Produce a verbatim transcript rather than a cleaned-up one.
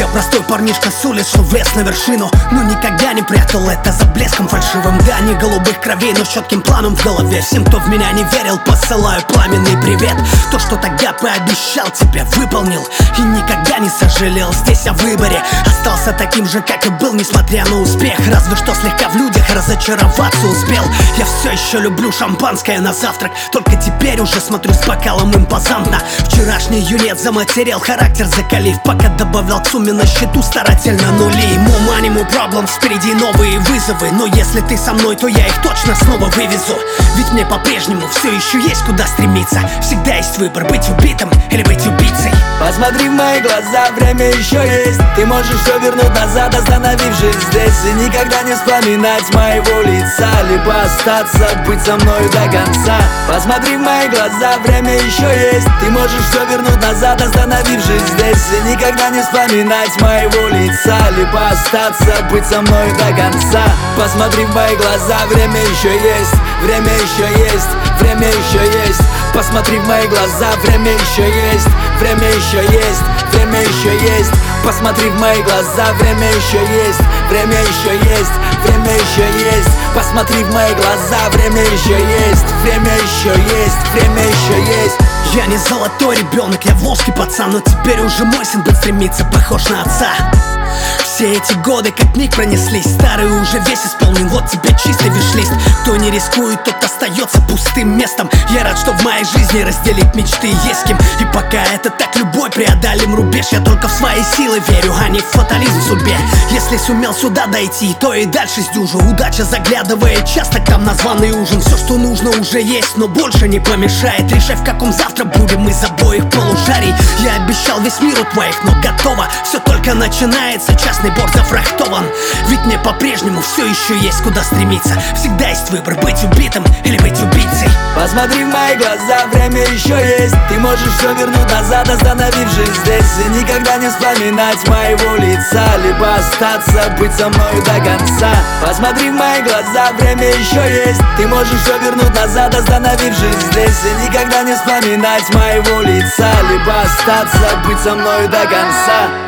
простой парнишка с улиц, что влез на вершину, но никогда не прятал это за блеском фальшивым. Да, не голубых кровей, но с четким планом в голове. Всем, кто в меня не верил, посылаю пламенный привет. То, что тогда пообещал, тебя выполнил и никогда не сожалел. Здесь о выборе остался таким же, как и был, несмотря на успех. Разве что слегка в людях разочароваться успел. Я все еще люблю шампанское на завтрак, только теперь уже смотрю с бокалом импозантно. Вчерашний юнец заматерел, характер закалив, пока добавлял к сумме на счету старательно нули. More money, more problems, впереди новые вызовы, но если ты со мной, то я их точно снова вывезу. Ведь мне по-прежнему все еще есть куда стремиться. Всегда есть выбор, быть убитым или быть убийцей. Посмотри в мои глаза, время еще есть. Ты можешь все вернуть назад, остановившись здесь, и никогда не вспоминать моего лица, либо остаться, быть со мною до конца. Посмотри в мои глаза, время еще есть. Ты можешь все вернуть назад, остановившись здесь, и никогда не вспоминать моего лица, либо остаться, быть со мною до конца. Посмотри в мои глаза, время еще есть. Время еще есть, время еще есть. Посмотри в мои глаза, время еще есть. Время еще есть, время еще есть. Посмотри в мои глаза, время еще есть. Время еще есть, время еще есть. Посмотри в мои глаза, время еще есть. Время еще есть, время еще есть. Я не золотой ребенок, я волжский пацан, но теперь уже мой сын будет стремиться, похож на отца. Все эти годы как миг пронеслись, старый уже весь исполнен, вот тебе чистый виш-лист. Кто не рискует, тот остается пустым местом. Я рад, что в моей жизни разделить мечты есть с кем. И пока это так, любой преодолим рубеж. Я только в свои силы верю, а не в фатализм в судьбе. Если сумел сюда дойти, то и дальше сдюжу. Удача заглядывает часто к там на званый ужин. Все, что нужно, уже есть, но больше не помешает. Решай, в каком завтра будем из обоих полушарий. Я обещал весь мир у твоих, но готово. Все только начинается, частный борт зафрахтован. Ведь мне по-прежнему все еще есть куда стремиться. Всегда есть выбор, быть убитым или быть убийцей. Посмотри в мои глаза, время еще есть. Ты можешь все вернуть назад, остановившись здесь, и никогда не вспоминать моего лица, либо остаться, быть со мною до конца. Посмотри в мои глаза, время еще есть. Ты можешь все вернуть назад, остановившись здесь, и никогда не вспоминать моего лица, либо остаться, быть со мною до конца.